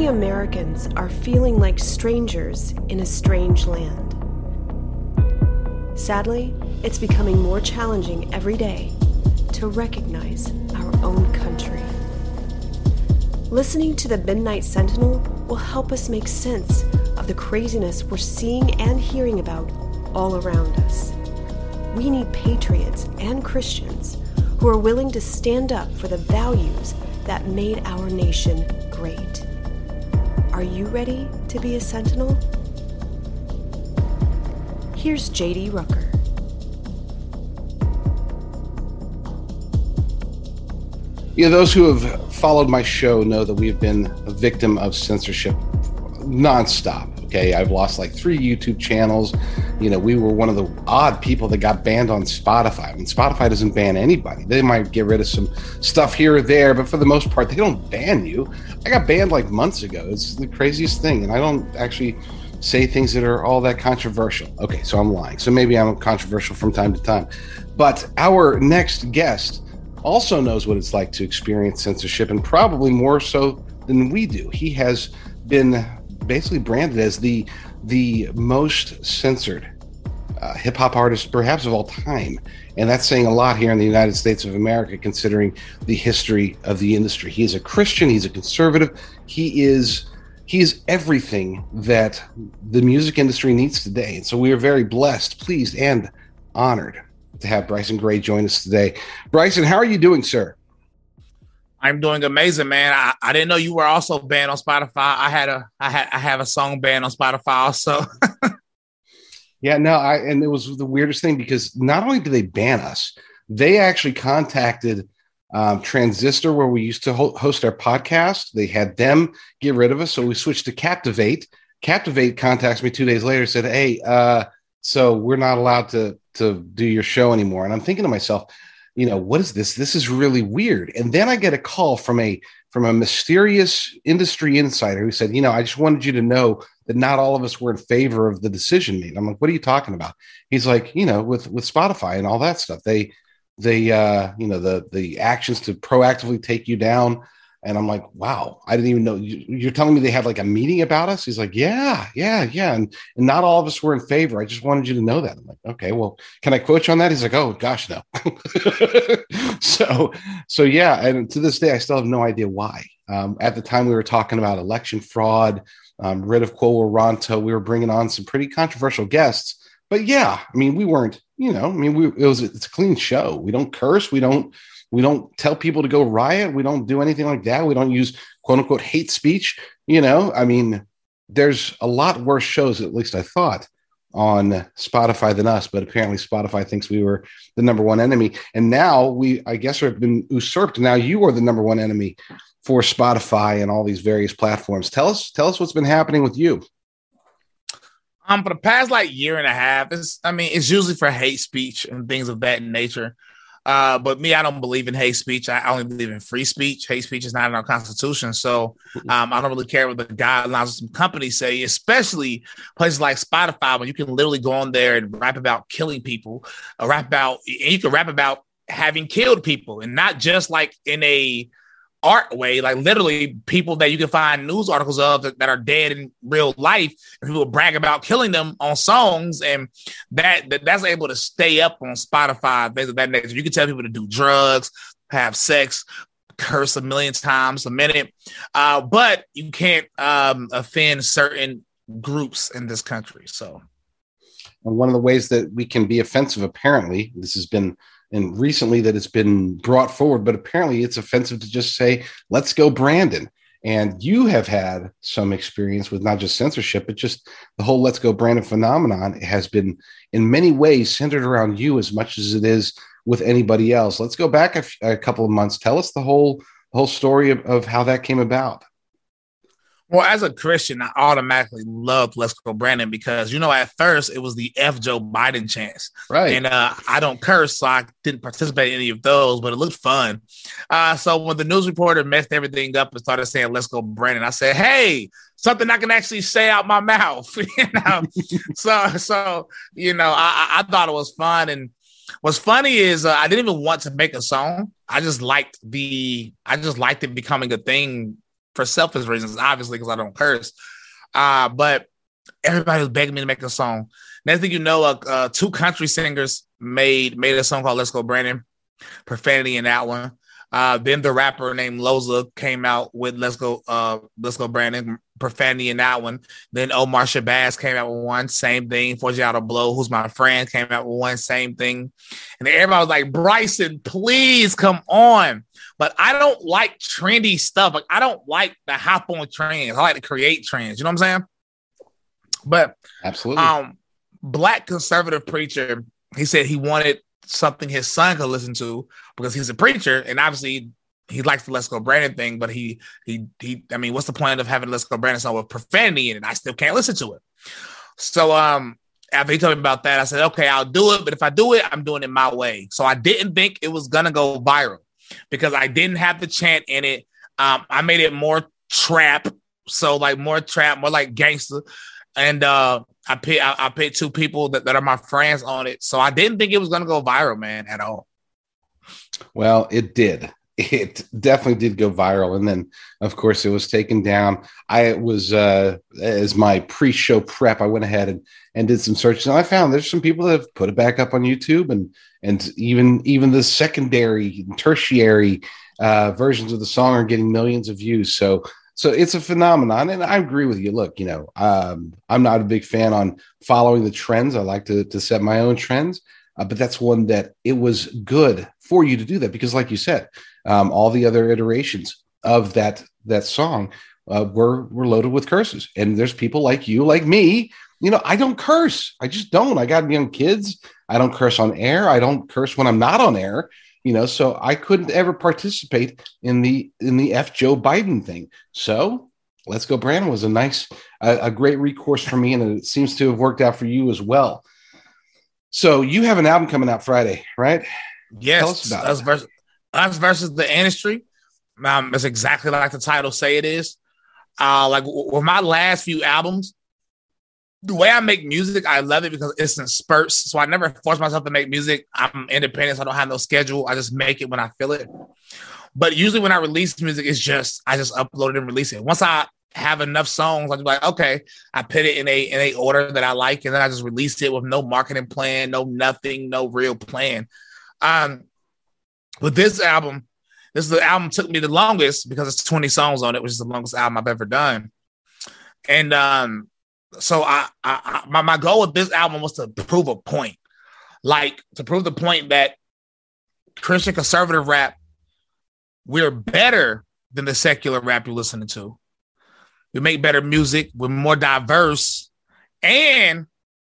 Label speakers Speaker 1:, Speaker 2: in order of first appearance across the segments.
Speaker 1: Americans are feeling like strangers in a strange land. Sadly, it's becoming more challenging every day to recognize our own country. Listening to the Midnight Sentinel will help us make sense of the craziness we're seeing and hearing about all around us. We need patriots and Christians who are willing to stand up for the values that made our nation great. Are you ready to be a sentinel? Here's J.D. Rucker.
Speaker 2: Those who have followed my show know that we've been a victim of censorship nonstop. Okay, I've lost like 3 YouTube channels. We were one of the odd people that got banned on Spotify. I mean, Spotify doesn't ban anybody. They might get rid of some stuff here or there, but for the most part, they don't ban you. I got banned like months ago. It's the craziest thing, and I don't actually say things that are all that controversial. Okay, so I'm lying. So maybe I'm controversial from time to time. But our next guest also knows what it's like to experience censorship, and probably more so than we do. He has been basically branded as the most censored hip-hop artist perhaps of all time, and that's saying a lot here in the United States of America, considering the history of the industry. He is a Christian, he's a conservative, he is everything that the music industry needs today. And so we are very blessed, pleased, and honored to have Bryson Gray join us today. Bryson, how are you doing, sir?
Speaker 3: I'm doing amazing, man. I didn't know you were also banned on Spotify. I have a song banned on Spotify also.
Speaker 2: Yeah, no, and it was the weirdest thing, because not only did they ban us, they actually contacted Transistor, where we used to host our podcast. They had them get rid of us, so we switched to Captivate. Captivate contacts me 2 days later, said, "Hey, so we're not allowed to do your show anymore." And I'm thinking to myself, what is this? This is really weird. And then I get a call from a mysterious industry insider who said, I just wanted you to know that not all of us were in favor of the decision made. I'm like, what are you talking about? He's like, with Spotify and all that stuff, they the actions to proactively take you down. And I'm like, wow, I didn't even know. You're telling me they had like a meeting about us? He's like, yeah. And not all of us were in favor. I just wanted you to know that. I'm like, okay, well, can I quote you on that? He's like, oh gosh, no. So yeah. And to this day, I still have no idea why. At the time we were talking about election fraud, writ of quo warranto. We were bringing on some pretty controversial guests, but yeah, I mean, we weren't, it's a clean show. We don't curse. We don't tell people to go riot. We don't do anything like that. We don't use quote unquote hate speech. I mean, there's a lot worse shows, at least I thought, on Spotify than us, but apparently Spotify thinks we were the number one enemy. And now I guess we've been usurped. Now you are the number one enemy for Spotify and all these various platforms. Tell us what's been happening with you.
Speaker 3: For the past year and a half, it's usually for hate speech and things of that nature. But me, I don't believe in hate speech. I only believe in free speech. Hate speech is not in our Constitution. So I don't really care what the guidelines of some companies say, especially places like Spotify, when you can literally go on there and rap about killing people, you can rap about having killed people, and not just like in a art way, like literally people that you can find news articles of that are dead in real life, and people brag about killing them on songs, and that's able to stay up on Spotify, things of that nature. You can tell people to do drugs, have sex, curse a million times a minute, but you can't offend certain groups in this country. So,
Speaker 2: and one of the ways that we can be offensive, apparently, this has been, and recently that it's been brought forward, but apparently it's offensive to just say, let's go Brandon. And you have had some experience with not just censorship, but just the whole let's go Brandon phenomenon. It has been in many ways centered around you as much as it is with anybody else. Let's go back a couple of months. Tell us the whole story of how that came about.
Speaker 3: Well, as a Christian, I automatically loved Let's Go Brandon because, at first it was the F Joe Biden chants.
Speaker 2: Right.
Speaker 3: And I don't curse, so I didn't participate in any of those, but it looked fun. So when the news reporter messed everything up and started saying, let's go Brandon, I said, hey, something I can actually say out my mouth. So I thought it was fun. And what's funny is I didn't even want to make a song. I just liked it becoming a thing for selfish reasons, obviously, because I don't curse. But everybody was begging me to make a song. Next thing you know, 2 country singers made a song called Let's Go Brandon, profanity in that one. Then the rapper named Loza came out with Let's Go Brandon, profanity in that one. Then Omar Shabazz came out with one, same thing. Forgiato Blow, who's my friend, came out with one, same thing. And then everybody was like, Bryson, please come on. But I don't like trendy stuff. Like, I don't like the hop on trends. I like to create trends. You know what I'm saying? But
Speaker 2: absolutely.
Speaker 3: Black conservative preacher, he said he wanted something his son could listen to because he's a preacher, and obviously he likes the Let's Go Brandon thing, but he I mean, what's the point of having Let's Go Brandon song with profanity in it? I still can't listen to it. So after he told me about that, I said, okay, I'll do it, but if I do it, I'm doing it my way. So I didn't think it was gonna go viral because I didn't have the chant in it. I made it more trap, so like more trap, more like gangster. And I picked 2 people that are my friends on it. So I didn't think it was going to go viral, man, at all.
Speaker 2: Well, it did. It definitely did go viral. And then, of course, it was taken down. I was, as my pre-show prep, I went ahead and did some searches. And I found there's some people that have put it back up on YouTube. And even the secondary, tertiary versions of the song are getting millions of views. So it's a phenomenon, and I agree with you. Look, I'm not a big fan on following the trends. I like to set my own trends, but that's one that it was good for you to do that because, like you said, all the other iterations of that song were loaded with curses. And there's people like you, like me. I don't curse. I just don't. I got young kids. I don't curse on air. I don't curse when I'm not on air. So I couldn't ever participate in the F Joe Biden thing. So Let's Go Brandon was a great recourse for me, and it seems to have worked out for you as well. So you have an album coming out Friday, right?
Speaker 3: Yes.
Speaker 2: Tell us about
Speaker 3: Us versus the industry. It's exactly like the title say it is. Like with my last few albums, the way I make music, I love it because it's in spurts. So I never force myself to make music. I'm independent, so I don't have no schedule. I just make it when I feel it. But usually when I release music, I just upload it and release it. Once I have enough songs, I'm like, okay, I put it in a order that I like, and then I just release it with no marketing plan, no nothing, no real plan. With this album, the album took me the longest because it's 20 songs on it, which is the longest album I've ever done. And so my goal with this album was to prove a point, like to prove the point that Christian conservative rap, we're better than the secular rap you're listening to. We make better music. We're more diverse, and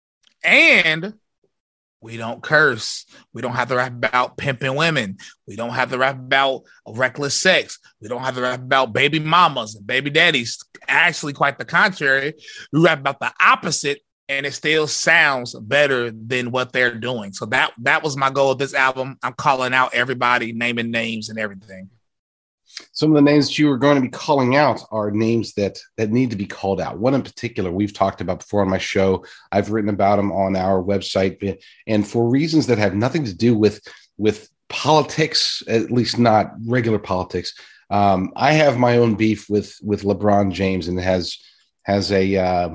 Speaker 3: we don't curse. We don't have to rap about pimping women. We don't have to rap about reckless sex. We don't have to rap about baby mamas and baby daddies. Actually, quite the contrary. We rap about the opposite, and it still sounds better than what they're doing. So that was my goal with this album. I'm calling out everybody, naming names and everything.
Speaker 2: Some of the names that you are going to be calling out are names that need to be called out. One in particular we've talked about before on my show. I've written about him on our website, and for reasons that have nothing to do with politics, at least not regular politics. I have my own beef with LeBron James, and it has a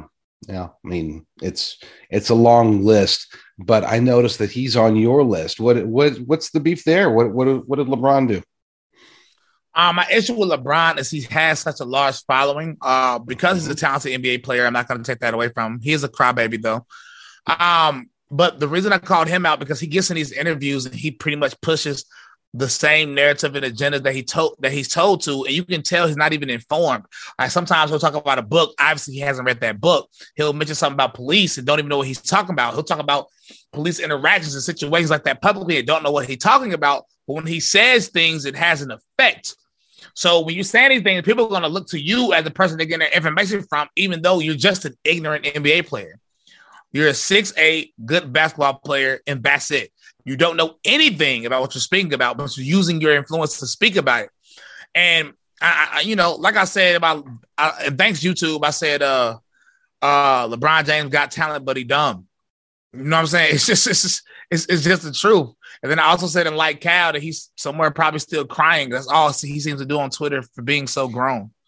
Speaker 2: it's a long list. But I noticed that he's on your list. What's the beef there? What did LeBron do?
Speaker 3: My issue with LeBron is he has such a large following. Because he's a talented NBA player, I'm not going to take that away from him. He is a crybaby, though. But the reason I called him out because he gets in these interviews and he pretty much pushes the same narrative and agenda that he's told to, and you can tell he's not even informed. Like sometimes he'll talk about a book. Obviously, he hasn't read that book. He'll mention something about police and don't even know what he's talking about. He'll talk about police interactions and situations like that publicly and don't know what he's talking about. But when he says things, it has an effect. So when you say anything, people are going to look to you as the person they're getting their information from, even though you're just an ignorant NBA player. You're a 6'8", good basketball player, and that's it. You don't know anything about what you're speaking about, but you're using your influence to speak about it. And I like I said about thanks YouTube, I said LeBron James got talent, but he dumb. You know what I'm saying? It's just the truth. And then I also said in Like Cal that he's somewhere probably still crying. That's all he seems to do on Twitter for being so grown.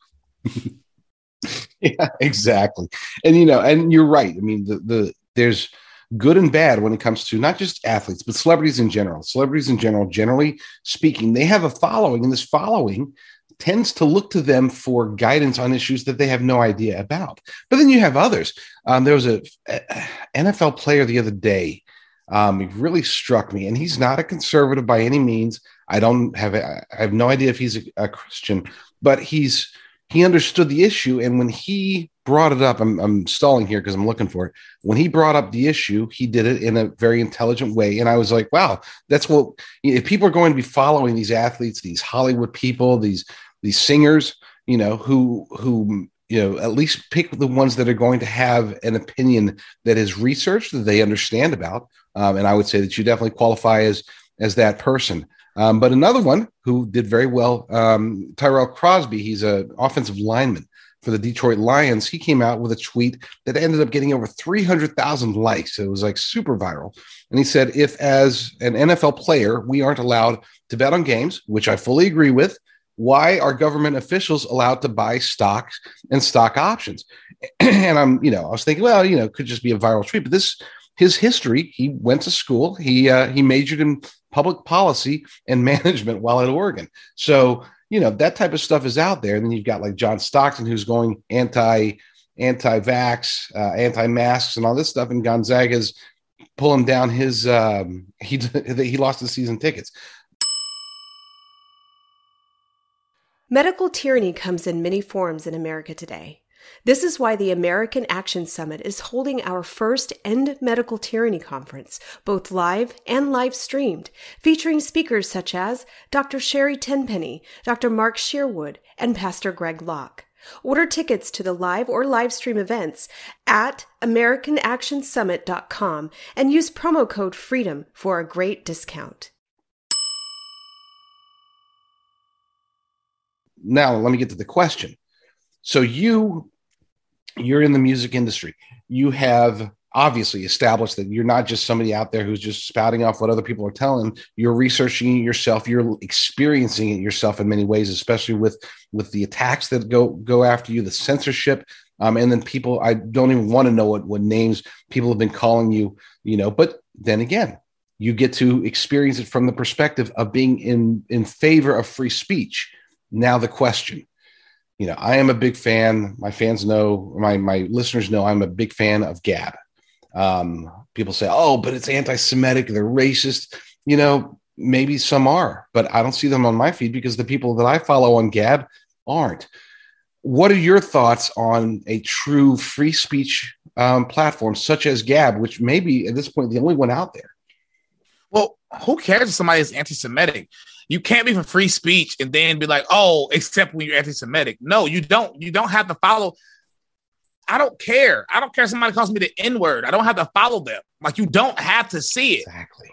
Speaker 2: Yeah, exactly. And and you're right. I mean, there's good and bad when it comes to not just athletes, but celebrities in general. Celebrities in general, generally speaking, they have a following, and this following tends to look to them for guidance on issues that they have no idea about. But then you have others. There was a NFL player the other day. He really struck me, and he's not a conservative by any means. I have no idea if he's a Christian, but he understood the issue. And when he brought it up, I'm stalling here because I'm looking for it. When he brought up the issue, he did it in a very intelligent way. And I was like, wow, that's what, if people are going to be following these athletes, these Hollywood people, these singers, who at least pick the ones that are going to have an opinion that is researched, that they understand about. And I would say that you definitely qualify as that person. But another one who did very well, Tyrell Crosby, he's an offensive lineman for the Detroit Lions. He came out with a tweet that ended up getting over 300,000 likes. It was like super viral. And he said, if as an NFL player, we aren't allowed to bet on games, which I fully agree with, why are government officials allowed to buy stocks and stock options? And I was thinking, well, it could just be a viral tweet, but his history, he went to school, he majored in public policy and management while at Oregon. So, that type of stuff is out there. And then you've got like John Stockton, who's going anti-vax, anti-masks and all this stuff. And Gonzaga's pulling down his, he lost his season tickets.
Speaker 1: Medical tyranny comes in many forms in America today. This is why the American Action Summit is holding our first End Medical Tyranny Conference, both live and live streamed, featuring speakers such as Dr. Sherry Tenpenny, Dr. Mark Sherwood, and Pastor Greg Locke. Order tickets to the live or live stream events at AmericanActionSummit.com and use promo code FREEDOM for a great discount.
Speaker 2: Now, let me get to the question. So you're in the music industry. You have obviously established that you're not just somebody out there who's just spouting off what other people are telling. You're researching it yourself. You're experiencing it yourself in many ways, especially with the attacks that go after you, the censorship, and then people. I don't even want to know what names people have been calling you. But then again, you get to experience it from the perspective of being in favor of free speech. Now the question. I am a big fan. My fans know, my listeners know I'm a big fan of Gab. People say, oh, but it's anti-Semitic. They're racist. Maybe some are, but I don't see them on my feed because the people that I follow on Gab aren't. What are your thoughts on a true free speech platform such as Gab, which may be at this point the only one out there?
Speaker 3: Well, who cares if somebody is anti-Semitic? You can't be for free speech and then be like, oh, except when you're anti-Semitic. No, you don't. You don't have to follow. I don't care. I don't care if somebody calls me the N-word. I don't have to follow them. Like, you don't have to see it.
Speaker 2: Exactly.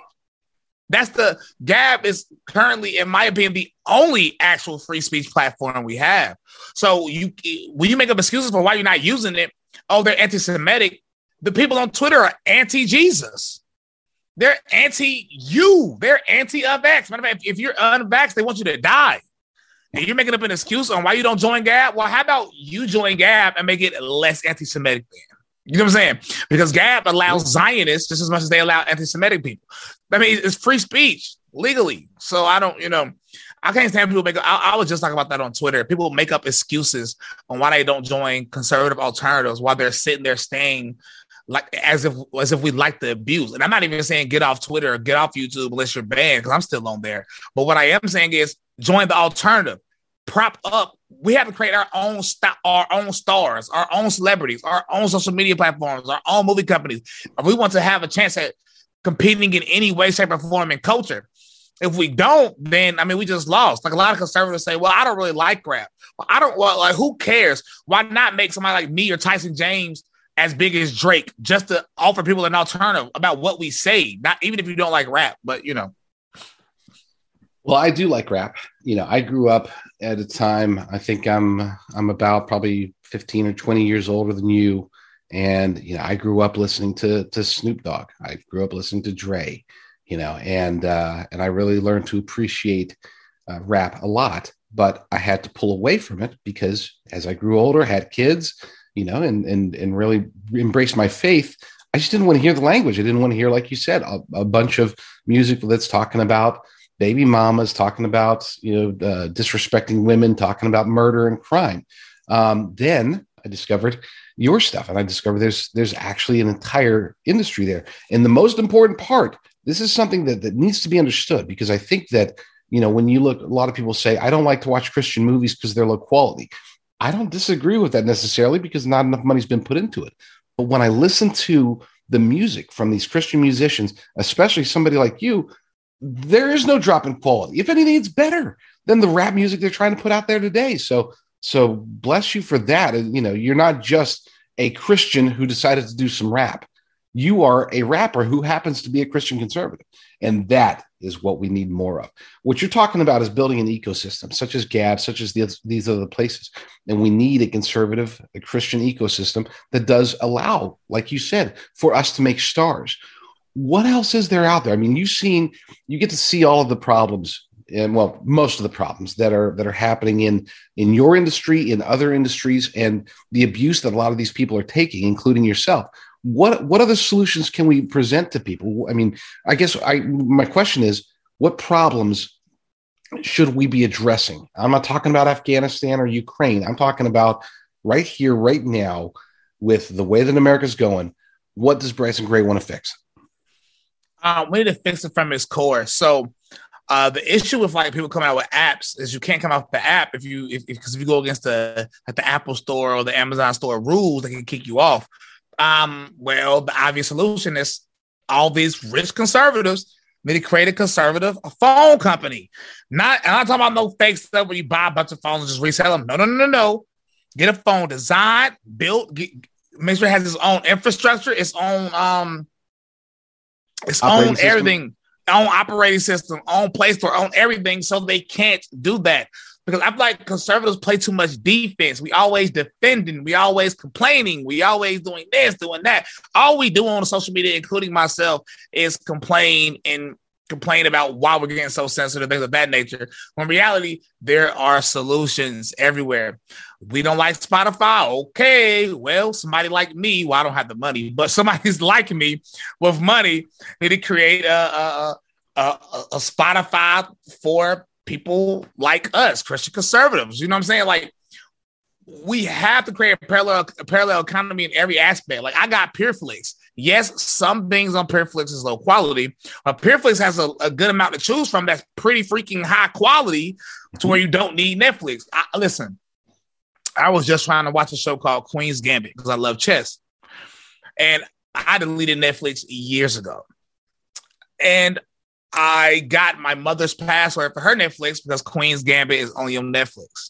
Speaker 3: Gab is currently, in my opinion, the only actual free speech platform we have. So when you make up excuses for why you're not using it, oh, they're anti-Semitic. The people on Twitter are anti-Jesus. They're anti-you. They're anti-vax. Matter of fact, if you're unvaxxed, they want you to die. And you're making up an excuse on why you don't join Gab. Well, how about you join Gab and make it less anti-Semitic then? You know what I'm saying? Because Gab allows Zionists just as much as they allow anti-Semitic people. I mean, it's free speech legally. So I can't stand people I was just talking about that on Twitter. People make up excuses on why they don't join conservative alternatives while they're sitting there staying like as if we like the abuse. And I'm not even saying get off Twitter or get off YouTube unless you're banned, because I'm still on there. But what I am saying is join the alternative. Prop up. We have to create our own stars, our own celebrities, our own social media platforms, our own movie companies. If we want to have a chance at competing in any way, shape, or form in culture. If we don't, then we just lost. Like, a lot of conservatives say, well, I don't really like rap. Well, who cares? Why not make somebody like me or Tyson James as big as Drake, just to offer people an alternative about what we say, not even if you don't like rap, but
Speaker 2: Well, I do like rap. I grew up at a time, I think I'm about probably 15 or 20 years older than you. And, I grew up listening to Snoop Dogg. I grew up listening to Dre, and I really learned to appreciate rap a lot. but I had to pull away from it because as I grew older, had kids, and really embraced my faith, I just didn't want to hear the language. I didn't want to hear, like you said, a bunch of music that's talking about baby mamas, talking about, disrespecting women, talking about murder and crime. Then I discovered your stuff, and I discovered there's actually an entire industry there. And the most important part, this is something that needs to be understood, because I think that, when you look, a lot of people say, I don't like to watch Christian movies because they're low quality. I don't disagree with that necessarily, because not enough money's been put into it. But when I listen to the music from these Christian musicians, especially somebody like you, there is no drop in quality. If anything, it's better than the rap music they're trying to put out there today. So bless you for that. And, you're not just a Christian who decided to do some rap. You are a rapper who happens to be a Christian conservative. And that is what we need more of. What you're talking about is building an ecosystem, such as Gab, such as these other places. And we need a Christian ecosystem that does allow, like you said, for us to make stars. What else is there out there? I mean, you get to see all of the problems, and well, most of the problems that are happening in your industry, in other industries, and the abuse that a lot of these people are taking, including yourself. What other solutions can we present to people? I mean, I guess my question is, what problems should we be addressing? I'm not talking about Afghanistan or Ukraine. I'm talking about right here, right now, with the way that America's going. What does Bryson Gray want to fix?
Speaker 3: We need to fix it from its core. So the issue with like people coming out with apps is you can't come out with the app because if you go against the Apple Store or the Amazon Store rules, they can kick you off. Well, the obvious solution is all these rich conservatives need to create a conservative phone company. I'm not talking about no fake stuff where you buy a bunch of phones and just resell them. No. Get a phone designed, built, make sure it has its own infrastructure, its own everything, own operating system, own Play Store, own everything, so they can't do that. Because I feel like conservatives play too much defense. We always defending. We always complaining. We always doing this, doing that. All we do on social media, including myself, is complain about why we're getting so sensitive, things of that nature. When in reality, there are solutions everywhere. We don't like Spotify. Okay, well, somebody like me, well, I don't have the money, but somebody's like me with money need to create a Spotify for people like us, Christian conservatives. You know what I'm saying? Like, we have to create a parallel economy in every aspect. Like, I got PureFlix. Yes, some things on PureFlix is low quality, but PureFlix has a good amount to choose from that's pretty freaking high quality to where you don't need Netflix. Listen, I was just trying to watch a show called Queen's Gambit because I love chess. And I deleted Netflix years ago. And I got my mother's password for her Netflix because Queen's Gambit is only on Netflix.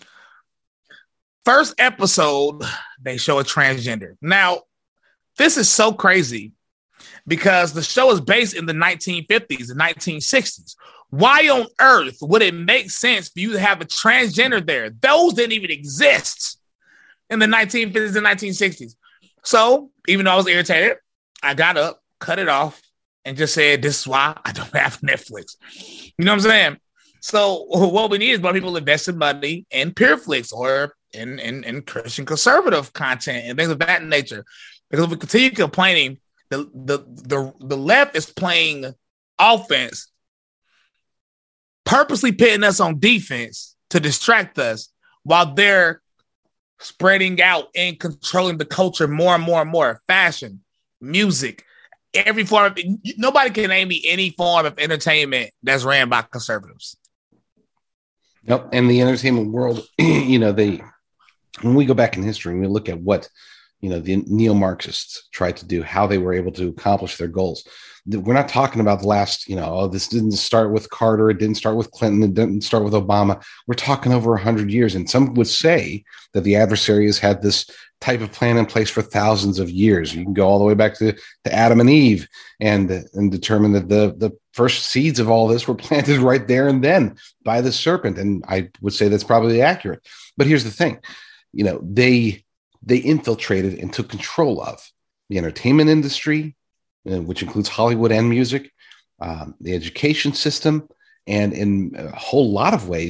Speaker 3: First episode, they show a transgender. Now, this is so crazy because the show is based in the 1950s and 1960s. Why on earth would it make sense for you to have a transgender there? Those didn't even exist in the 1950s and 1960s. So even though I was irritated, I got up, cut it off, and just said, this is why I don't have Netflix. You know what I'm saying? So what we need is more people investing money in PureFlix or in Christian conservative content and things of that nature. Because if we continue complaining, the left is playing offense, purposely pitting us on defense to distract us while they're spreading out and controlling the culture more and more and more. Fashion, music, every form of, nobody can name me any form of entertainment that's ran by conservatives.
Speaker 2: Yep. And the entertainment world, when we go back in history and we look at what, the neo-Marxists tried to do, how they were able to accomplish their goals. We're not talking about the last, this didn't start with Carter. It didn't start with Clinton. It didn't start with Obama. We're talking over 100 years. And some would say that the adversary has had this type of plan in place for thousands of years. You can go all the way back to Adam and Eve and determine that the first seeds of all this were planted right there and then by the serpent. And I would say that's probably accurate. But here's the thing, they infiltrated and took control of the entertainment industry, which includes Hollywood and music, the education system, and in a whole lot of ways,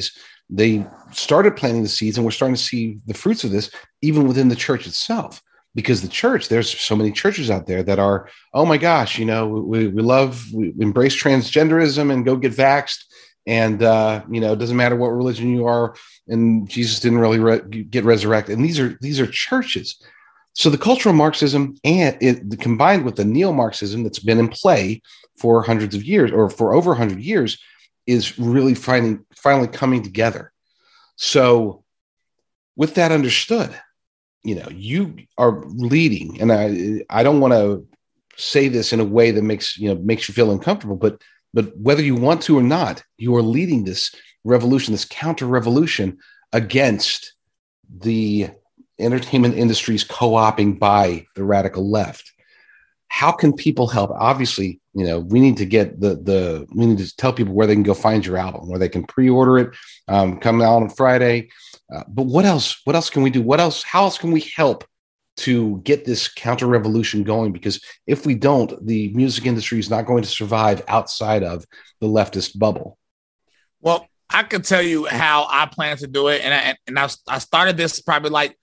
Speaker 2: they started planting the seeds, and we're starting to see the fruits of this even within the church itself. Because the church, there's so many churches out there that are, oh my gosh, we embrace transgenderism and go get vaxxed. And, it doesn't matter what religion you are. And Jesus didn't really get resurrected. And these are churches. So the cultural Marxism and it combined with the neo-Marxism that's been in play for hundreds of years, or for over 100 years, is really finally coming together. So with that understood, you are leading, and I don't want to say this in a way that makes you feel uncomfortable, but whether you want to or not, you are leading this revolution, this counter-revolution against the entertainment industry's co-opting by the radical left. How can people help? Obviously, we need to get we need to tell people where they can go find your album, where they can pre-order it, come out on Friday. But what else? What else can we do? How else can we help to get this counter-revolution going? Because if we don't, the music industry is not going to survive outside of the leftist bubble.
Speaker 3: Well, I can tell you how I plan to do it. And I started this probably like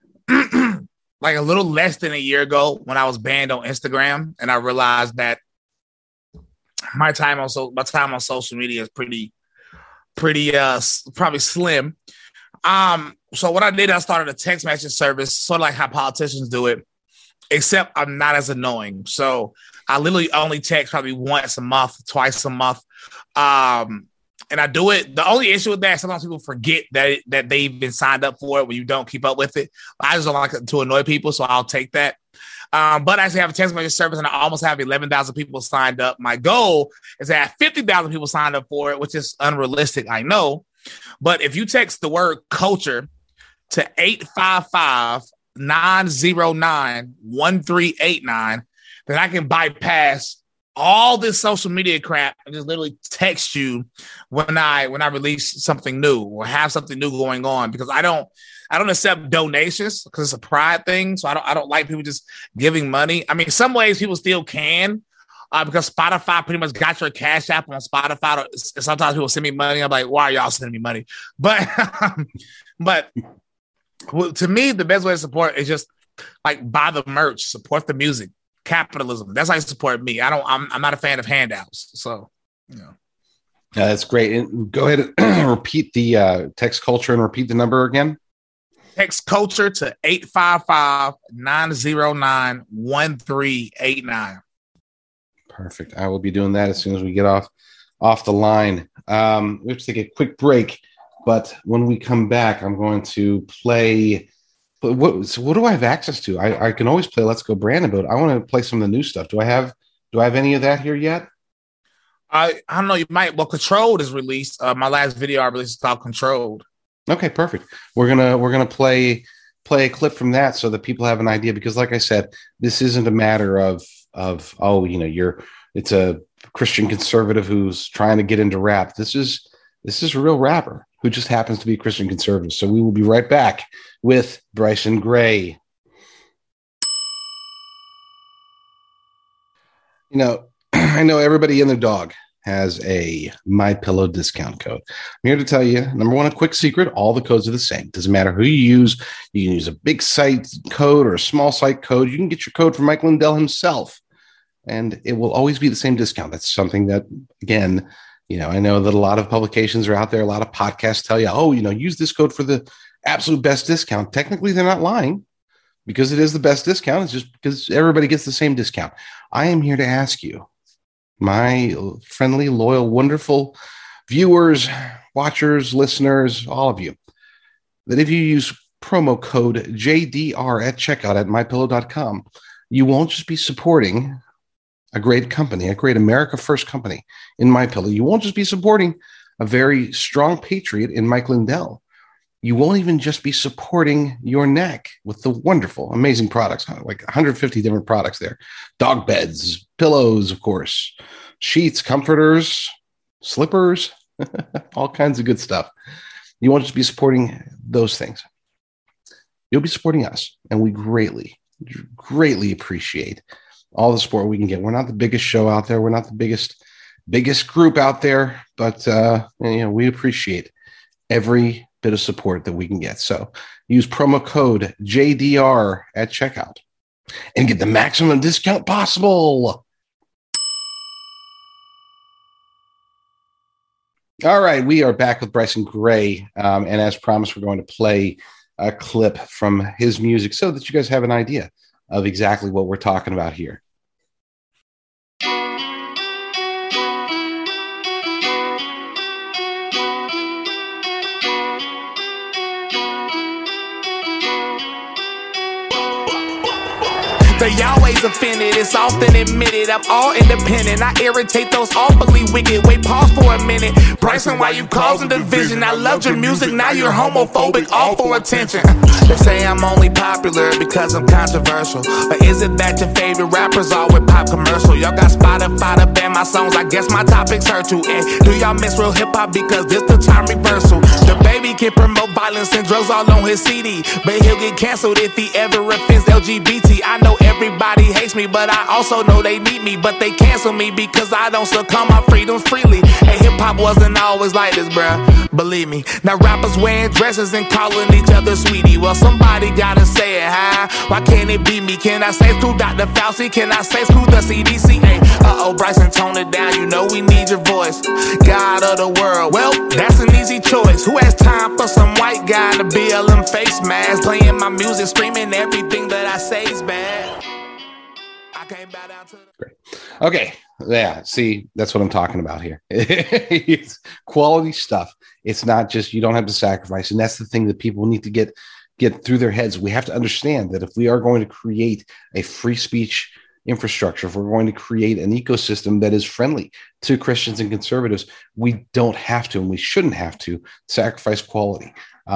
Speaker 3: a little less than a year ago when I was banned on Instagram. And I realized that my time on social media is pretty probably slim. So what I did, I started a text message service, sort of like how politicians do it, except I'm not as annoying. So I literally only text probably once a month, twice a month. And I do it. The only issue with that, sometimes people forget that they've been signed up for it when you don't keep up with it. I just don't like to annoy people, so I'll take that. But I actually have a text message service, and I almost have 11,000 people signed up. My goal is to have 50,000 people signed up for it, which is unrealistic, I know. But if you text the word culture to 855-909-1389, then I can bypass all this social media crap and just literally text you when I release something new or have something new going on, because I don't accept donations because it's a pride thing. So I don't like people just giving money. I mean, in some ways people still can, because Spotify pretty much got your Cash App on Spotify. Sometimes people send me money. I'm like, why are y'all sending me money? But to me, the best way to support is just like buy the merch, support the music. Capitalism. That's how you support me. I'm not a fan of handouts. So,
Speaker 2: that's great. And go ahead and repeat the text culture and repeat the number again.
Speaker 3: Text culture to 855-909-1389.
Speaker 2: Perfect. I will be doing that as soon as we get off the line. We have to take a quick break, but when we come back, I'm going to play. What do I have access to? I can always play Let's Go Brandon, but I want to play some of the new stuff. Do I have any of that here yet?
Speaker 3: I don't know. You might. Well, Controlled is released. My last video I released is called Controlled. Okay, perfect.
Speaker 2: We're gonna play a clip from that so that people have an idea, because like I said, this isn't a matter of it's a Christian conservative who's trying to get into rap. This is a real rapper who just happens to be a Christian conservative. So we will be right back with Bryson Gray. I know everybody and their dog has a MyPillow discount code. I'm here to tell you, number one, a quick secret: all the codes are the same. Doesn't matter who you use. You can use a big site code or a small site code. You can get your code from Mike Lindell himself, and it will always be the same discount. That's something that, again, I know that a lot of publications are out there. A lot of podcasts tell you, use this code for the absolute best discount. Technically, they're not lying, because it is the best discount. It's just because everybody gets the same discount. I am here to ask you, my friendly, loyal, wonderful viewers, watchers, listeners, all of you, that if you use promo code JDR at checkout at mypillow.com, you won't just be supporting a great company, a great America First company in MyPillow. You won't just be supporting a very strong patriot in Mike Lindell. You won't even just be supporting your neck with the wonderful, amazing products, like 150 different products there. Dog beds, pillows, of course, sheets, comforters, slippers, all kinds of good stuff. You won't just be supporting those things. You'll be supporting us, and we greatly, greatly appreciate all the support we can get. We're not the biggest show out there. We're not the biggest group out there, but we appreciate every bit of support that we can get. So use promo code JDR at checkout and get the maximum discount possible. All right, we are back with Bryson Gray. And as promised, we're going to play a clip from his music so that you guys have an idea of exactly what we're talking about here.
Speaker 4: They always offended, it's often admitted. I'm all independent, I irritate those awfully wicked. Wait, pause for a minute. Bryson, why you causing division? I loved your music, now you're homophobic, all for attention. They say I'm only popular because I'm controversial. Or is it that your favorite rappers all with pop commercial? Y'all got Spotify to ban my songs, I guess my topics hurt too. And do y'all miss real hip-hop because this the time reversal? The baby can promote violence and drugs all on his CD, but he'll get canceled if he ever offends LGBT. I know everybody hates me, but I also know they need me. But they cancel me because I don't succumb my freedoms freely. Hey, hip-hop wasn't always like this, bruh, believe me. Now rappers wearing dresses and calling each other sweetie. Well, somebody gotta say it, huh? Why can't it be me? Can I say screw Dr. Fauci? Can I say screw the CDC? Hey, uh-oh, Bryson, tone it down, you know we need your voice. God of the world, well, that's an easy choice. Who has time for some white guy in a BLM face mask, playing my music, screaming everything that I say is bad? I can't bow down to
Speaker 2: Great. Okay. Yeah. See, that's what I'm talking about here. It's quality stuff. It's not just, you don't have to sacrifice. And that's the thing that people need to get through their heads. We have to understand that if we are going to create a free speech infrastructure, if we're going to create an ecosystem that is friendly to Christians and conservatives, we don't have to, and we shouldn't have to sacrifice quality.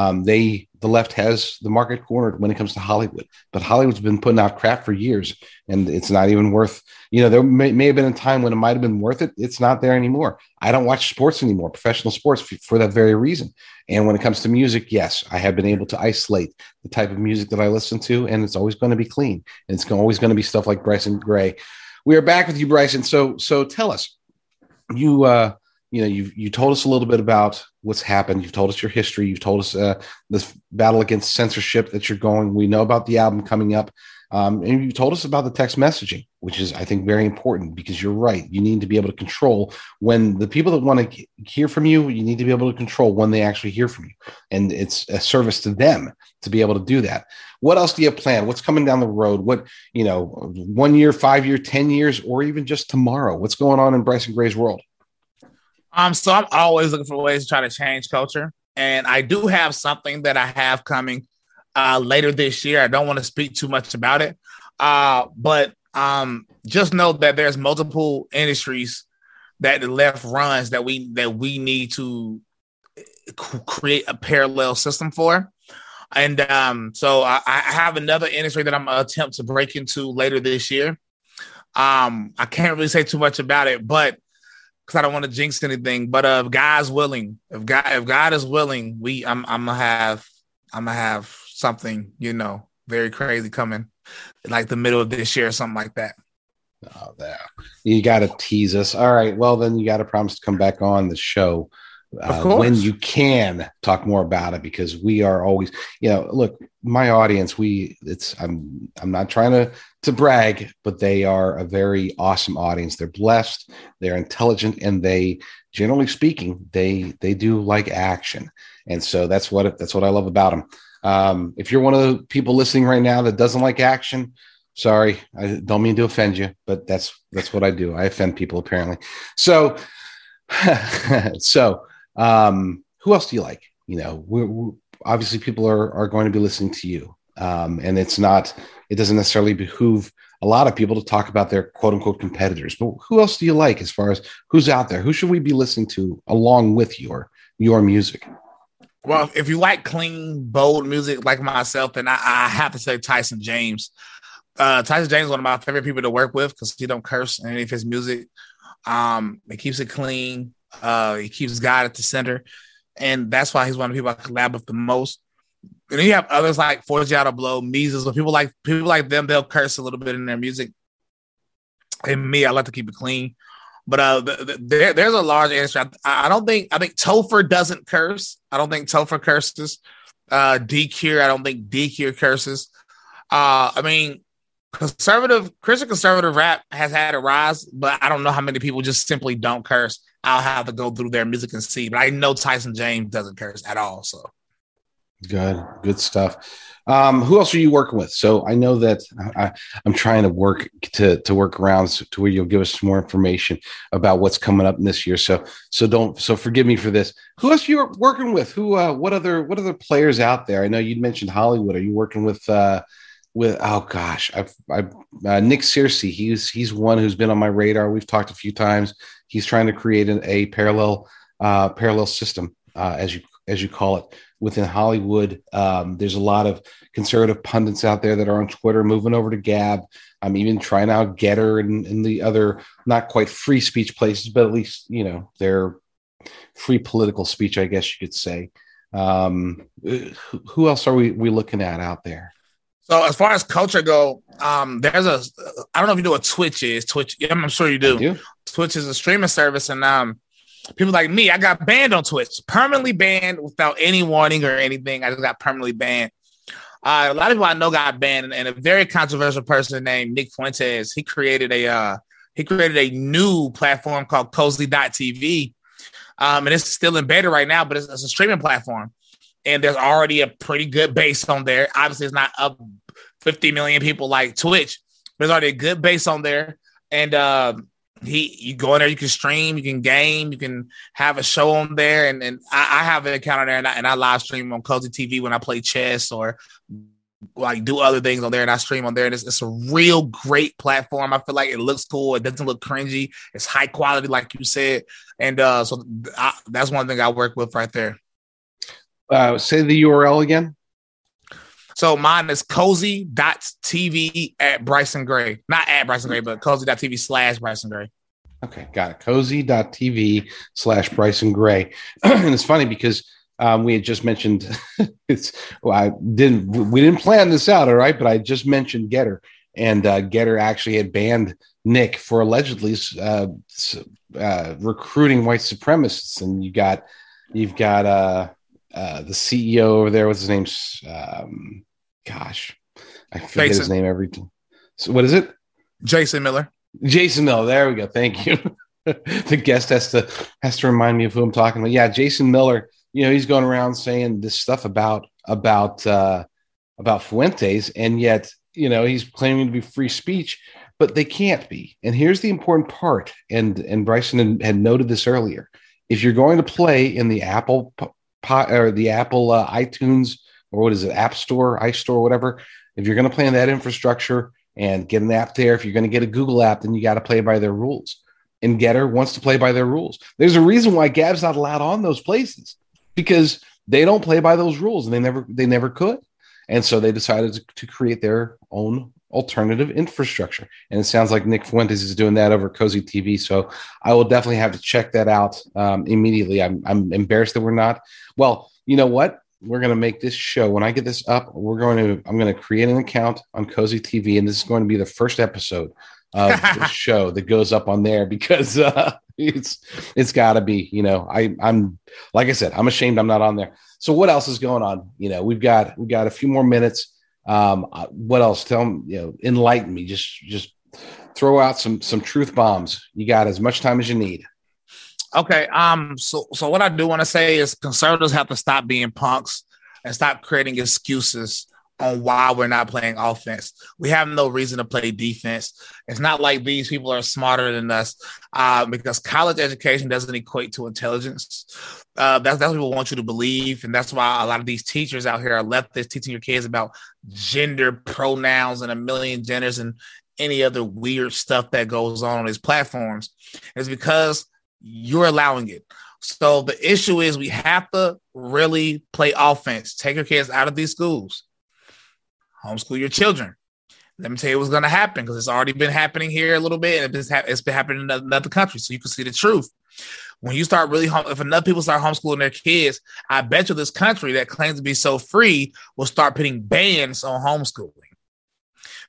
Speaker 2: The left has the market cornered when it comes to Hollywood, but Hollywood's been putting out crap for years, and it's not even worth, there may have been a time when it might've been worth it. It's not there anymore. I don't watch sports anymore, professional sports, for that very reason. And when it comes to music, yes, I have been able to isolate the type of music that I listen to, and it's always going to be clean. And it's always going to be stuff like Bryson Gray. We are back with you, Bryson. So tell us, you told us a little bit about what's happened. You've told us your history. You've told us this battle against censorship that you're going. We know about the album coming up. And you told us about the text messaging, which is, I think, very important, because you're right. You need to be able to control when the people that want to hear from you, you need to be able to control when they actually hear from you. And it's a service to them to be able to do that. What else do you have planned? What's coming down the road? What, 1 year, 5 year, 10 years, or even just tomorrow? What's going on in Bryson Gray's world?
Speaker 3: So I'm always looking for ways to try to change culture. And I do have something that I have coming later this year. I don't want to speak too much about it. But just know that there's multiple industries that the left runs that we need to create a parallel system for. And so I have another industry that I'm going to attempt to break into later this year. I can't really say too much about it, but because I don't want to jinx anything, but if God's willing, if God is willing, I'm gonna have something, very crazy coming, like the middle of this year or something like that.
Speaker 2: Oh, there. You got to tease us. All right. Well, then you got to promise to come back on the show when you can talk more about it, because we are always, look, my audience, I'm not trying to brag, but they are a very awesome audience. They're blessed, they're intelligent, and they, generally speaking, they do like action. And so that's what I love about them. If you're one of the people listening right now that doesn't like action, sorry, I don't mean to offend you, but that's what I do. I offend people, apparently. So, who else do you like? We're obviously people are going to be listening to you. And it doesn't necessarily behoove a lot of people to talk about their quote unquote competitors, but who else do you like as far as who's out there? Who should we be listening to along with your music?
Speaker 3: Well, if you like clean, bold music like myself, then I have to say Tyson James. Tyson James is one of my favorite people to work with because he don't curse in any of his music. He keeps it clean. He keeps God at the center. And that's why he's one of the people I collab with the most. And then you have others like Forgiato Blow, Mises, but people like them, they'll curse a little bit in their music. And me, I like to keep it clean. But there's a large industry. I think Topher doesn't curse. I don't think Topher curses. DQ, I don't think DQ curses. I mean, Christian conservative rap has had a rise, but I don't know how many people just simply don't curse. I'll have to go through their music and see. But I know Tyson James doesn't curse at all. So
Speaker 2: good stuff. Who else are you working with? So I know that I'm trying to work around to where you'll give us some more information about what's coming up in this year. So forgive me for this. Who else are you working with? Who what other players out there? I know you mentioned Hollywood. Are you working with oh gosh, Nick Searcy? He's one who's been on my radar. We've talked a few times. He's trying to create a parallel system, as you call it, within Hollywood. There's a lot of conservative pundits out there that are on Twitter moving over to Gab. I'm even trying out Getter and the other not quite free speech places, but at least, they're free political speech, I guess you could say. Who else are we looking at out there?
Speaker 3: So as far as culture go, I don't know if you know what Twitch is. Twitch, yeah, I'm sure you do. Twitch is a streaming service, and people like me, I got banned on Twitch, permanently banned without any warning or anything. I just got permanently banned. A lot of people I know got banned, and a very controversial person named Nick Fuentes, he created a new platform called Cozy.tv, and it's still in beta right now, but it's a streaming platform, and there's already a pretty good base on there. Obviously, it's not up 50 million people like Twitch, but there's already a good base on there, and you go in there, you can stream, you can game, you can have a show on there, and I have an account on there, and I live stream on Cozy TV when I play chess or like do other things on there, and I stream on there, and it's a real great platform. I feel like it looks cool, it doesn't look cringy, it's high quality, like you said, and so that's one thing I work with right there.
Speaker 2: Say the URL again.
Speaker 3: So mine is cozy.tv at Bryson Gray. Not at Bryson Gray, but cozy.tv / Bryson Gray.
Speaker 2: Okay, got it. Cozy.tv / Bryson Gray. And it's funny because we had just mentioned we didn't plan this out, all right, but I just mentioned Getter, and Getter actually had banned Nick for allegedly recruiting white supremacists, and you've got the CEO over there. What's his name? I forget his name every time. So what is it?
Speaker 3: Jason Miller. Jason
Speaker 2: Miller. There we go. Thank you. The guest has to remind me of who I'm talking about. Yeah, Jason Miller. He's going around saying this stuff about Fuentes, and yet he's claiming to be free speech, but they can't be. And here's the important part. And Bryson had noted this earlier. If you're going to play in the Apple or the Apple iTunes, or what is it, App Store, iStore, whatever, if you're going to play in that infrastructure and get an app there, if you're going to get a Google app, then you got to play by their rules. And Getter wants to play by their rules. There's a reason why Gab's not allowed on those places, because they don't play by those rules, and they never could. And so they decided to create their own alternative infrastructure. And it sounds like Nick Fuentes is doing that over Cozy TV. So I will definitely have to check that out immediately. I'm embarrassed that we're not. Well, you know what? We're going to make this show. When I get this up, I'm going to create an account on Cozy TV, and this is going to be the first episode of the show that goes up on there, because it's got to be. I'm like I said, I'm ashamed I'm not on there. So what else is going on? We've got a few more minutes. What else? Tell them, enlighten me. Just throw out some truth bombs. You got as much time as you need.
Speaker 3: Okay. So what I do want to say is conservatives have to stop being punks and stop creating excuses on why we're not playing offense. We have no reason to play defense. It's not like these people are smarter than us, because college education doesn't equate to intelligence. That's what people want you to believe. And that's why a lot of these teachers out here are leftists, teaching your kids about gender pronouns and a million genders and any other weird stuff that goes on these platforms. It's because you're allowing it. So the issue is we have to really play offense. Take your kids out of these schools. Homeschool your children. Let me tell you what's going to happen, because it's already been happening here a little bit, and it's been happening in another country, so you can see the truth. When you start if enough people start homeschooling their kids, I bet you this country that claims to be so free will start putting bans on homeschooling,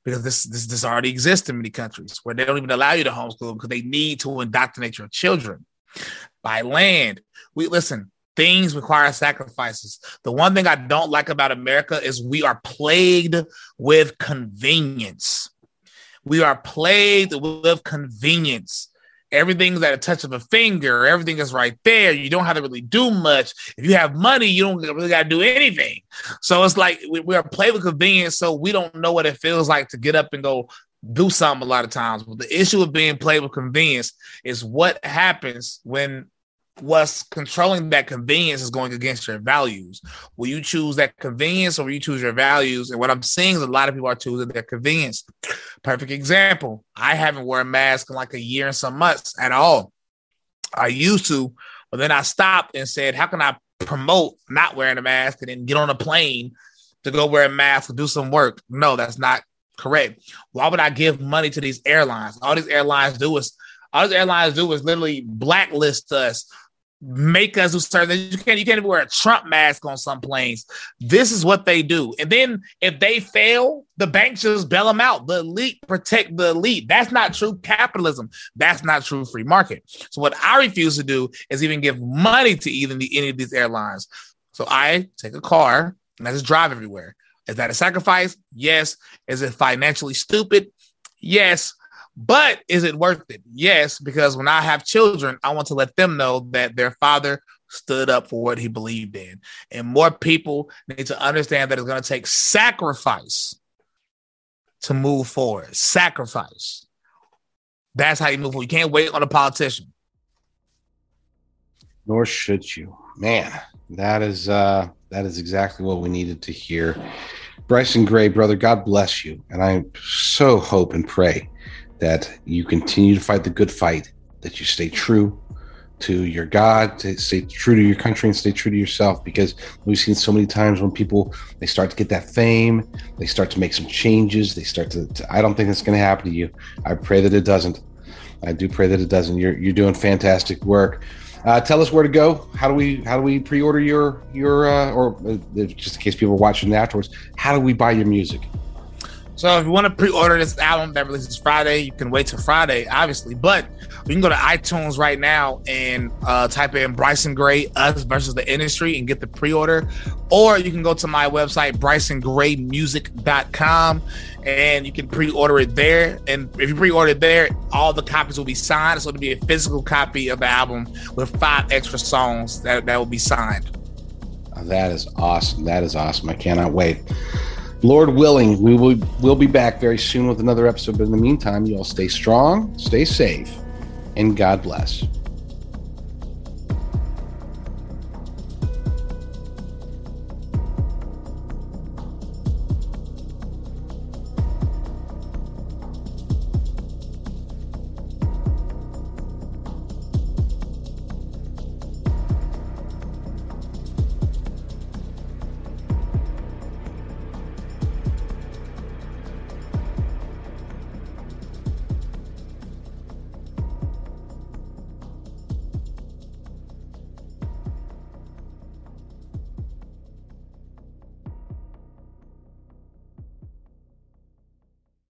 Speaker 3: because this already exists in many countries where they don't even allow you to homeschool because they need to indoctrinate your children. Buy land. Things require sacrifices. The one thing I don't like about America is we are plagued with convenience. We are plagued with convenience. Everything's at a touch of a finger. Everything is right there. You don't have to really do much. If you have money, you don't really got to do anything. So it's like we are plagued with convenience, so we don't know what it feels like to get up and go do something a lot of times. But the issue of being plagued with convenience is what happens when what's controlling that convenience is going against your values. Will you choose that convenience or will you choose your values? And what I'm seeing is a lot of people are choosing their convenience. Perfect example. I haven't worn a mask in like a year and some months at all. I used to, but then I stopped and said, how can I promote not wearing a mask and then get on a plane to go wear a mask and do some work? No, that's not correct. Why would I give money to these airlines? All these airlines do is literally blacklist us, make us do certain things. You can't even wear a Trump mask on some planes. This is what they do. And then if they fail, the banks just bail them out. The elite protect the elite. That's not true capitalism. That's not true free market. So what I refuse to do is even give money to any of these airlines. So I take a car and I just drive everywhere. Is that a sacrifice? Yes. Is it financially stupid? Yes. But is it worth it? Yes, because when I have children, I want to let them know that their father stood up for what he believed in. And more people need to understand that it's going to take sacrifice to move forward. Sacrifice. That's how you move forward. You can't wait on a politician.
Speaker 2: Nor should you. Man, that is exactly what we needed to hear. Bryson Gray, brother, God bless you. And I so hope and pray that you continue to fight the good fight, that you stay true to your God, to stay true to your country and stay true to yourself, because we've seen so many times when people, they start to get that fame, they start to make some changes, they start to I don't think that's going to happen to you. I pray that it doesn't. I do pray that it doesn't. You're doing fantastic work. Tell us where to go. How do we pre-order your or just in case people are watching afterwards, how do we buy your music?
Speaker 3: So if you want to pre-order this album that releases Friday, you can wait till Friday, obviously. But you can go to iTunes right now and type in Bryson Gray, Us versus the Industry, and get the pre-order. Or you can go to my website, BrysonGrayMusic.com, and you can pre-order it there. And if you pre-order it there, all the copies will be signed. So it'll be a physical copy of the album with 5 extra songs that will be signed.
Speaker 2: That is awesome. That is awesome. I cannot wait. Lord willing, we'll be back very soon with another episode. But in the meantime, you all stay strong, stay safe, and God bless.